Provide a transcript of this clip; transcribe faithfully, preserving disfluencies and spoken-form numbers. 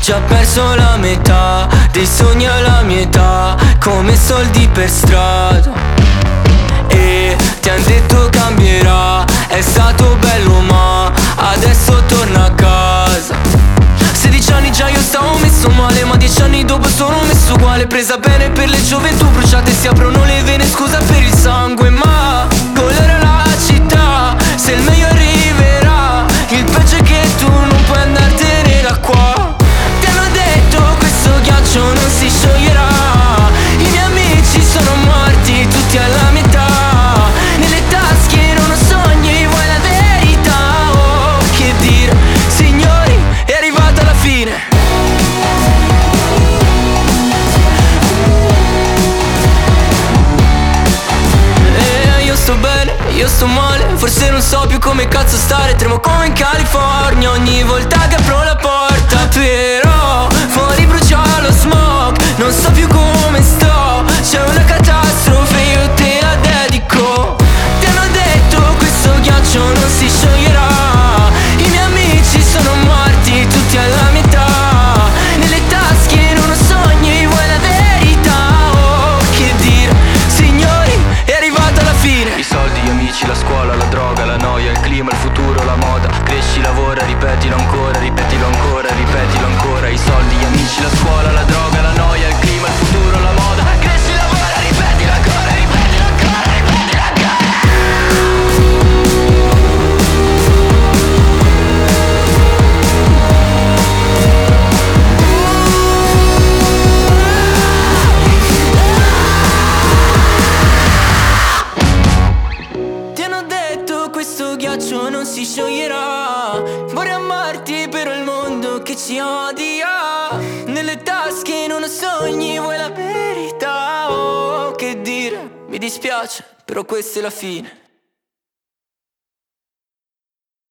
già perso la metà dei sogni alla mia età, come soldi per strada. E ti han detto cambierà, è stato bello ma adesso torna a casa. Sedici anni già io stavo messo male, ma dieci anni dopo sono messo uguale. Presa bene per le gioventù bruciate, si aprono le vene, scusa per il sangue, ma colora la città, se il meglio arriverà. Il peggio è che tu non puoi andartene da qua. Ti hanno detto questo ghiaccio non si scioglierà. I miei amici sono morti tutti alla metà. Nelle tasche non ho sogni, vuoi la verità? Oh, che dire, signori, è arrivata la fine. E io sto bene, io sto male, forse non so più come cazzo stare. Tremo come in California ogni volta che apro la porta. Però fuori brucia lo smog, non so più come sto. C'è una catastrofe, io te la dedico. Ti hanno detto questo ghiaccio non si scioglierà. I miei amici sono morti tutti alla metà. Nelle tasche non ho sogni, vuoi la verità? Oh, che dire, signori, è arrivata la fine. I soldi, gli amici, la scuola, la droga, la noia, il clima, il futuro, la moda. Cresci, lavora, ripetilo ancora, ripetilo ancora, ripetilo ancora. I soldi, gli amici, la scuola, la droga, la noia, il clima, il futuro, la moda. Cresci, lavora, ripetilo ancora, ripetilo ancora, ripetilo ancora. Ti hanno detto questo ghiaccio non si scioglierà. Vorrei amarti però il mondo che ci odia. Nelle tasche non ho sogni, vuoi la verità? Oh, che dire, mi dispiace, però questa è la fine.